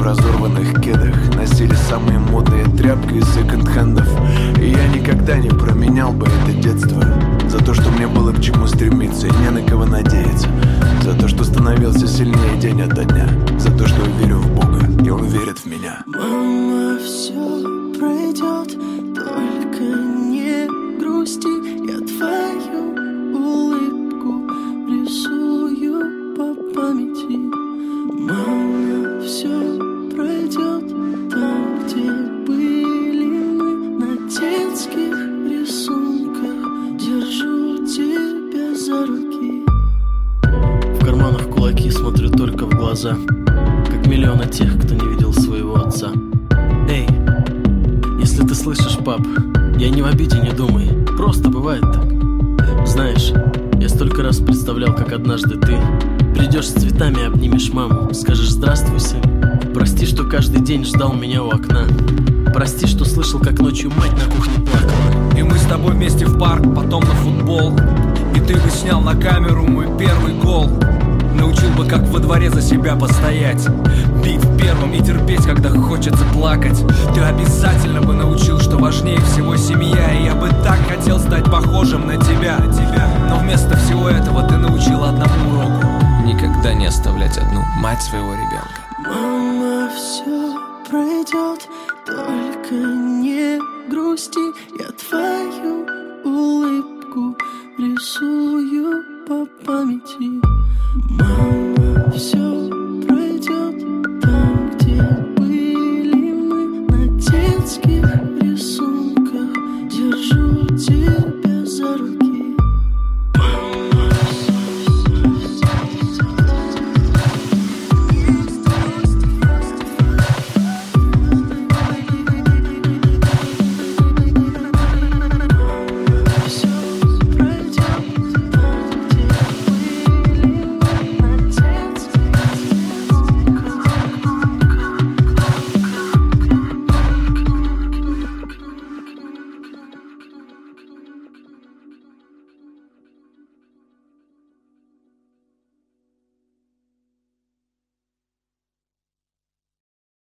в разорванных кедах носили самые модные тряпки из секонд-хендов. И я никогда не променял бы это детство за то, что мне было к чему стремиться и не на кого надеяться. За то, что становился сильнее день ото дня. За то, что верю в Бога, и Он верит в меня. Мама, все пройдет, только не грусти. Я твою улыбку рисую по памяти. Мама, все пройдет, там, где были мы, на детских рисунках. Держу тебя за руки. В карманах кулаки, смотрю только в глаза, как миллионы тех, кто не видел своего отца. Эй, если ты слышишь, пап, я не в обиде, не думай. Просто бывает так. Знаешь, я столько раз представлял, как однажды ты придешь с цветами, обнимешь маму, скажешь: здравствуй, сын. Прости, что каждый день ждал меня у окна. Прости, что слышал, как ночью мать на кухне плакала. И мы с тобой вместе в парк, потом на футбол. И ты бы снял на камеру мой первый гол. Научил бы, как во дворе за себя постоять, бить в первом и терпеть, когда хочется плакать. Ты обязательно бы научил, что важнее всего семья. И я бы так хотел стать похожим на тебя. Но вместо всего этого ты научил одному уроку: никогда не оставлять одну мать своего ребенка. Мама, все пройдет, только не грусти.